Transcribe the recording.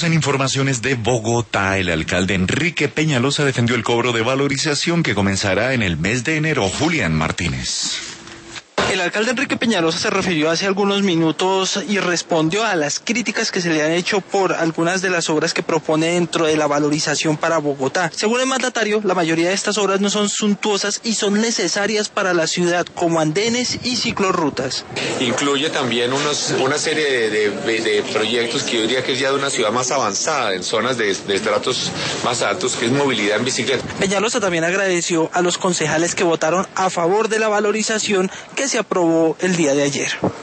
En informaciones de Bogotá, el alcalde Enrique Peñalosa defendió el cobro de valorización que comenzará en el mes de enero. Julián Martínez. El alcalde Enrique Peñalosa se refirió hace algunos minutos y respondió a las críticas que se le han hecho por algunas de las obras que propone dentro de la valorización para Bogotá. Según el mandatario, la mayoría de estas obras no son suntuosas y son necesarias para la ciudad, como andenes y ciclorrutas. Incluye también una serie de proyectos que yo diría que es ya de una ciudad más avanzada, en zonas de estratos más altos, que es movilidad en bicicleta. Peñalosa también agradeció a los concejales que votaron a favor de la valorización que se aprobó el día de ayer.